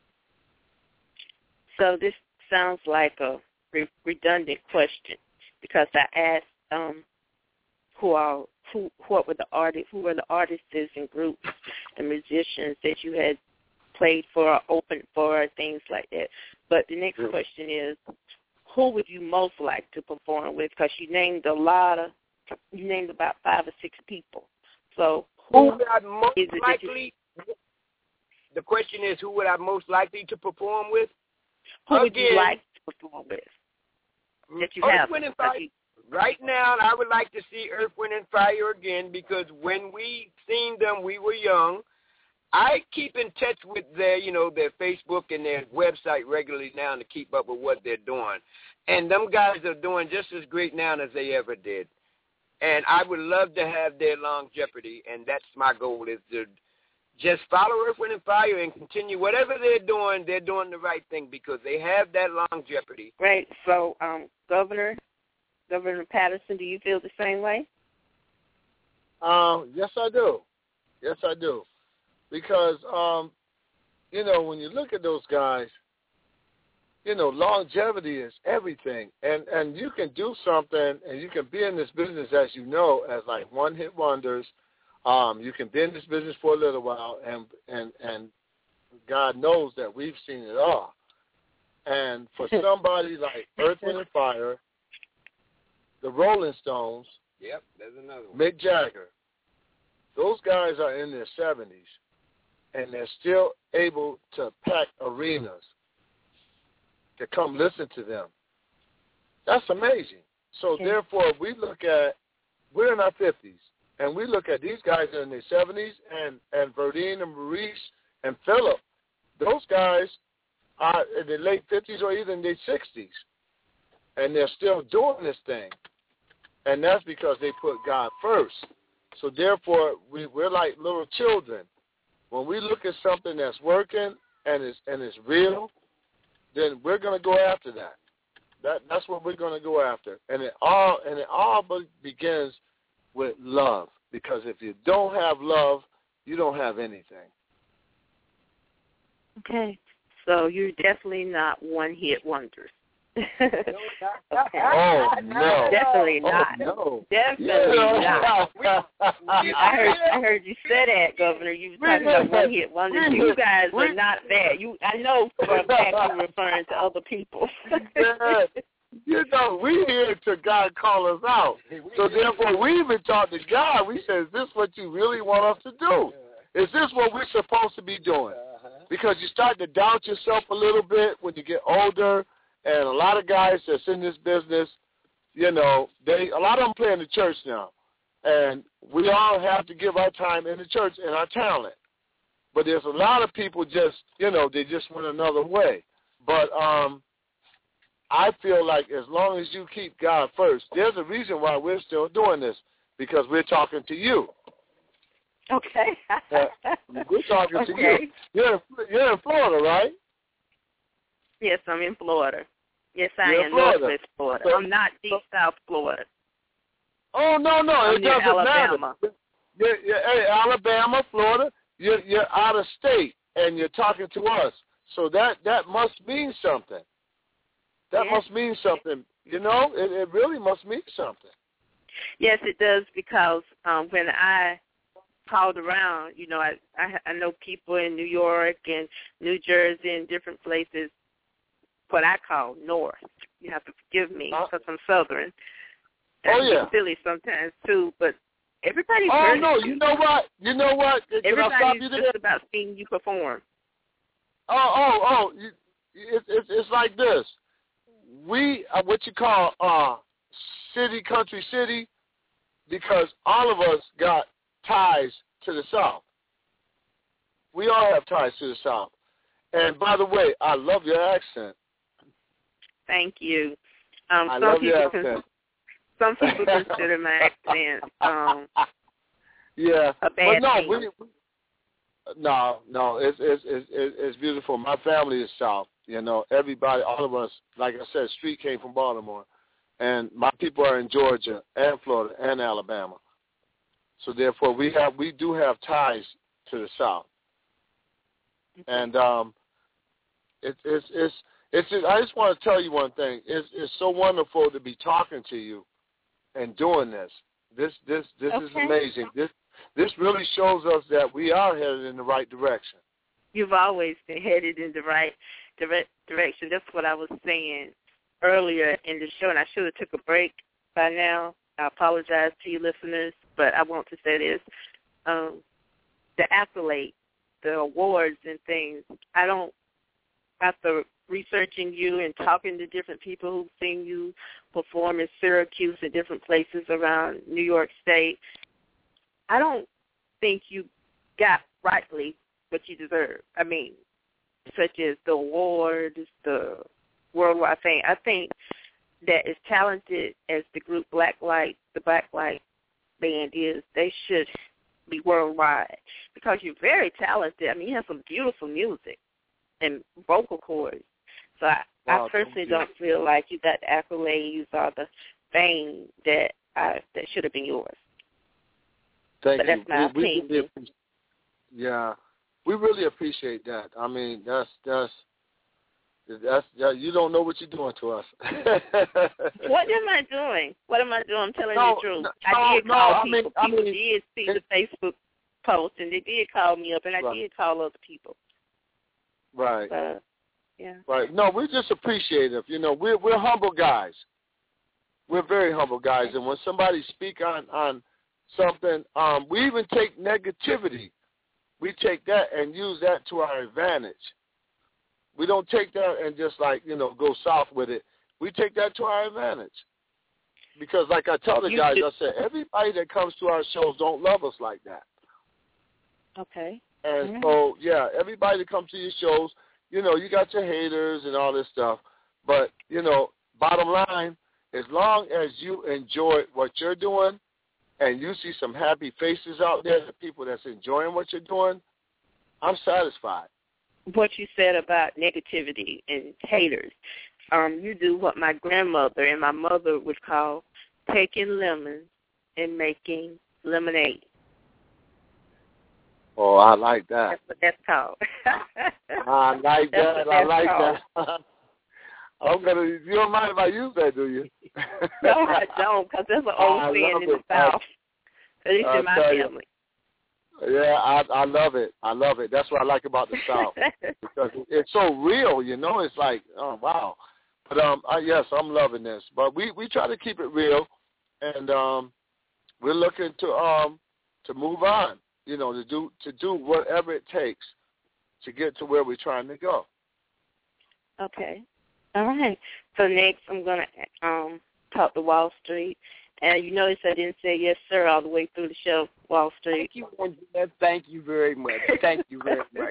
So this sounds like a re- redundant question because I asked um, who are who what were the artists who were the artists and groups and musicians that you had played for or opened for or things like that. But the next mm-hmm. question is, who would you most like to perform with? Because you named a lot of you named about five or six people. So who, who would I most is it likely? You, the question is, who would I most likely to perform with? Who Again, would you like to perform with? That you Earth, have. Wind, and Fire. Right now, I would like to see Earth, Wind, and Fire again because when we seen them, we were young. I keep in touch with their, you know, their Facebook and their website regularly now to keep up with what they're doing. And them guys are doing just as great now as they ever did. And I would love to have their longevity, and that's my goal is to just follow Earth, Wind, and Fire and continue. Whatever they're doing, they're doing the right thing because they have that longevity. Great. So, um, Governor, Governor Patterson, do you feel the same way? Um, yes, I do. Yes, I do. Because, um, you know, when you look at those guys, you know, longevity is everything. And and you can do something and you can be in this business, as you know, as like one-hit wonders. Um, you can be in this business for a little while, and, and, and God knows that we've seen it all. And for somebody like Earth, Wind, and Fire, the Rolling Stones, yep, there's another one. Mick Jagger, those guys are in their seventies, and they're still able to pack arenas to come listen to them. That's amazing. So, okay. Therefore, we look at, we're in our fifties, and we look at these guys in their seventies, and, and Verdine and Maurice and Philip, those guys are in their late fifties or even their sixties, and they're still doing this thing. And that's because they put God first. So, therefore, we, we're like little children. When we look at something that's working and it's, and it's real, then we're going to go after that. That that's what we're going to go after. And it all and it all begins with love. Because if you don't have love, you don't have anything. Okay. So you're definitely not one-hit wonders. Okay. Oh, no. Definitely oh, not. No. Definitely yeah. not. I heard I heard you say that, Governor. You were talking about one hit wonders. You guys are not that. You I know for a fact you're referring to other people. Yeah. You know, we here till God call us out. So therefore we even talk to God. We say, is this what you really want us to do? Is this what we're supposed to be doing? Because you start to doubt yourself a little bit when you get older. And a lot of guys that's in this business, you know, they a lot of them play in the church now. And we all have to give our time in the church and our talent. But there's a lot of people just, you know, they just went another way. But um, I feel like as long as you keep God first, there's a reason why we're still doing this, because we're talking to you. Okay. uh, we're talking okay. to you. You're, you're in Florida, right? Yes, I'm in Florida. Yes, I You're am Florida. Northwest Florida. So, I'm not deep South Florida. Oh, no, no, I'm it near doesn't Alabama. matter. You're, you're, hey, Alabama, Florida, you're, you're out of state, and you're talking to us. So that, that must mean something. That yes. must mean something. You know, it, it really must mean something. Yes, it does, because um, when I called around, you know, I, I I know people in New York and New Jersey and different places what I call North. You have to forgive me because I'm Southern. Oh, I yeah. get silly sometimes, too, but everybody's Oh, heard no, you. you know what? You know what? Can I stop Everybody's you just there? about seeing you perform. Oh, oh, oh. You, it, it, it's like this. We are what you call uh, city, country, city, because all of us got ties to the South. We all have ties to the South. And, by the way, I love your accent. Thank you. Um, I some love your people accent. Some people consider my accent um, yeah, a bad but no, thing. we, we, no, no, it's, it's it's it's beautiful. My family is South. You know, everybody, all of us, like I said, Street came from Baltimore, and my people are in Georgia and Florida and Alabama. So therefore, we have we do have ties to the South, and um, it, it's it's it's. Just, I just want to tell you one thing. It's it's so wonderful to be talking to you and doing this. This this this okay. is amazing. This this really shows us that we are headed in the right direction. You've always been headed in the right direct direction. That's what I was saying earlier in the show, and I should have took a break by now. I apologize to you listeners, but I want to say this. Um, the accolades, the awards and things, I don't, after researching you and talking to different people who've seen you perform in Syracuse and different places around New York State, I don't think you got rightly what you deserve. I mean, such as the awards, the worldwide fame. I think that as talented as the group Black Light, the Black Light Band is, they should be worldwide because you're very talented. I mean, you have some beautiful music and vocal cords. So I, Wow, I personally don't don't feel like you got the accolades or the fame that I, that should have been yours. Thank but you. That's my we, we opinion. really appreciate, yeah, we really appreciate that. I mean, that's that's that's that, you don't know what you're doing to us. What am I doing? What am I doing? I'm telling no, you the truth. No, I did no, call I people. mean, I people mean, did see it, the Facebook post, and they did call me up, and I right. did call other people. Right. But, yeah. Right. No, we're just appreciative. You know, we're we're humble guys. We're very humble guys, and when somebody speak on on something, um, we even take negativity. We take that and use that to our advantage. We don't take that and just like, you know, go south with it. We take that to our advantage. Because like I tell the You guys, do. I said, everybody that comes to our shows don't love us like that. Okay. And right. so, yeah, everybody that comes to your shows, you know, you got your haters and all this stuff. But, you know, bottom line, as long as you enjoy what you're doing and you see some happy faces out there, the people that's enjoying what you're doing, I'm satisfied. What you said about negativity and haters, um, you do what my grandmother and my mother would call taking lemons and making lemonade. Oh, I like that. That's what that's called. I like That's that. what I that's like called. that. I'm gonna. You don't mind if I use that, do you? No, I don't, because there's an old I saying love in the it. South. At least I in my tell you. family. Yeah, I I love it. I love it. That's what I like about the South because it's so real. You know, it's like, oh wow. But um, I, yes, I'm loving this. But we we try to keep it real, and um, we're looking to um to move on. You know, to do to do whatever it takes to get to where we're trying to go. Okay. All right. So next I'm going to um, talk to Wall Street. And you notice I didn't say yes, sir, all the way through the show, Wall Street. Thank you, Angela. Thank you very much. Thank you very much.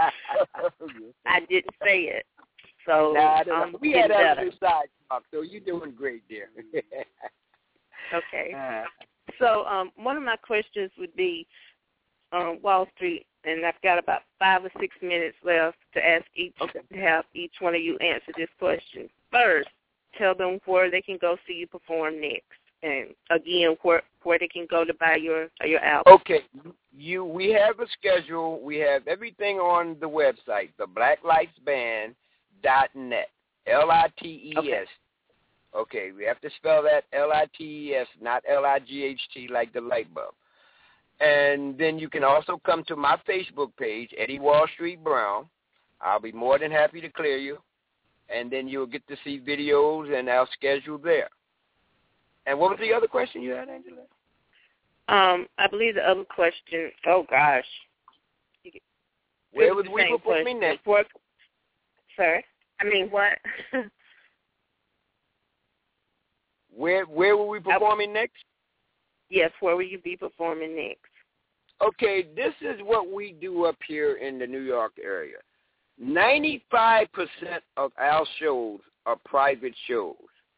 I didn't say it. So nah, no, um, we had better. other side talk, so you're doing great there. Okay. Uh, So um, one of my questions would be, um, Wall Street, and I've got about five or six minutes left to ask each, okay. to have each one of you answer this question. First, tell them where they can go see you perform next, and again, where where they can go to buy your your album. Okay, you. We have a schedule. We have everything on the website, the black lights band dot net, L I T E S. Okay. Okay, we have to spell that L I T E S, not L I G H T like the light bulb. And then you can also come to my Facebook page, Eddie Wall Street Brown. I'll be more than happy to clear you. and then you'll get to see videos and our schedule there. And what was the other question you had, Angela? Um, I believe the other question, oh, gosh. Where would we performing next? For, sir? I mean, what? where where will we performing next? Yes, where will you be performing next? Okay, this is what we do up here in the New York area. ninety-five percent of our shows are private shows.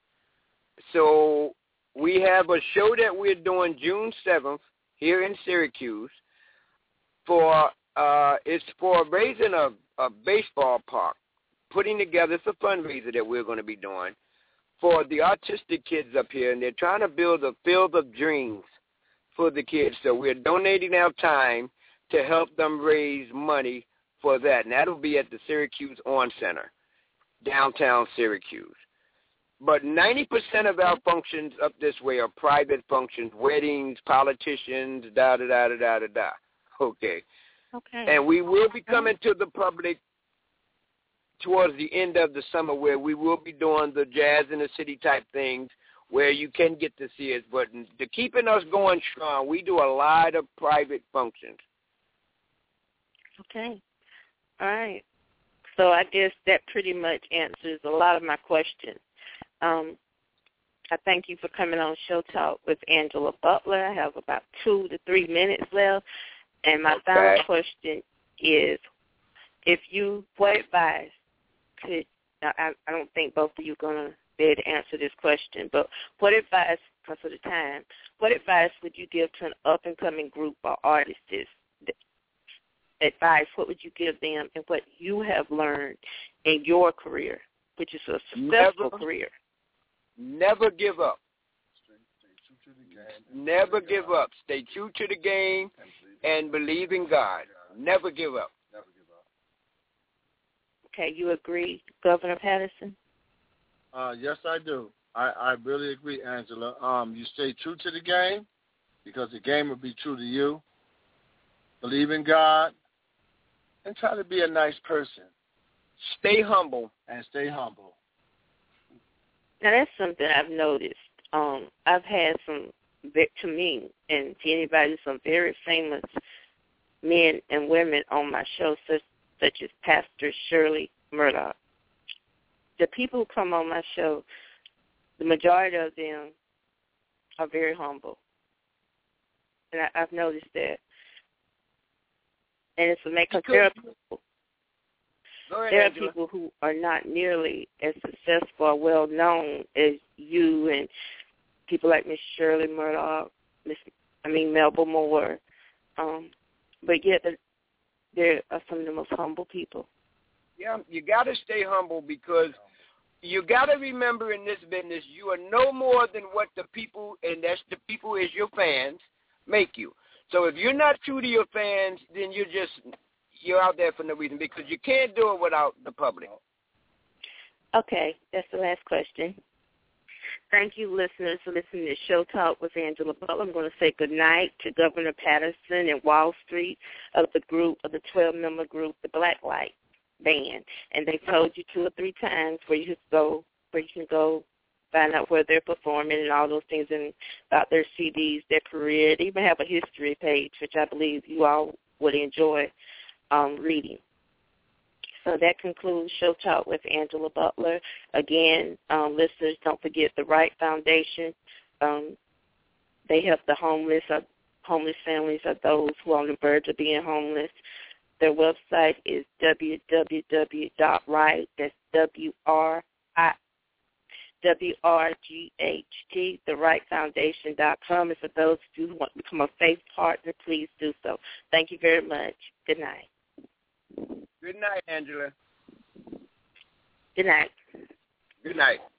So we have a show that we're doing June seventh here in Syracuse for uh, it's for raising a, a baseball park, putting together, it's a fundraiser that we're going to be doing for the autistic kids up here, and they're trying to build a field of dreams for the kids. So we're donating our time to help them raise money for that, and that'll be at the Syracuse On Center, downtown Syracuse. But ninety percent of our functions up this way are private functions, weddings, politicians, da-da-da-da-da-da-da. Okay. Okay. And we will be coming to the public towards the end of the summer where we will be doing the Jazz in the City type things where you can get to see us. But to keeping us going strong, we do a lot of private functions. Okay. All right. So I guess that pretty much answers a lot of my questions. Um, I thank you for coming on Show Talk with Angela Butler. I have about two to three minutes left. And my okay. final question is, if you, what advice could, I, I don't think both of you are going to be able to answer this question, but what advice, because of the time, what advice would you give to an up-and-coming group or artist? Advice, what would you give them and what you have learned in your career, which is a successful never, career? Never give up. Never give up. Stay true to the game and believe in God. Never give up. Okay, you agree, Governor Patterson? Uh, yes, I do. I, I really agree, Angela. Um, you stay true to the game because the game will be true to you. Believe in God and try to be a nice person. Stay humble. And stay humble. Now, that's something I've noticed. Um, I've had some, to me and to anybody, some very famous men and women on my show, such, such as Pastor Shirley Murdoch. The people who come on my show, the majority of them are very humble. And I, I've noticed that. And it's because there are people, there are people who are not nearly as successful or well known as you and people like Miss Shirley Murdoch, Miss I mean Melba Moore, um, but yet they are some of the most humble people. Yeah, you got to stay humble because you got to remember in this business you are no more than what the people, and that's the people is your fans, make you. So if you're not true to your fans, then you're just, you're out there for no reason because you can't do it without the public. Okay, that's the last question. Thank you, listeners, for listening to Show Talk with Angela Butler. I'm going to say good night to Governor Patterson and Wall Street of the group, of the twelve-member group, the Blacklight Band. And they told you two or three times where you can go, where you can go find out where they're performing and all those things and about their C Ds, their career. They even have a history page, which I believe you all would enjoy um, reading. So that concludes Show Talk with Angela Butler. Again, um, listeners, don't forget the Wright Foundation. Um, they help the homeless, uh, homeless families or those who are on the verge of being homeless. Their website is w w w dot right, that's W R I W R G H T, the right foundation dot com. And for those of you who want to become a faith partner, please do so. Thank you very much. Good night. Good night, Angela. Good night. Good night.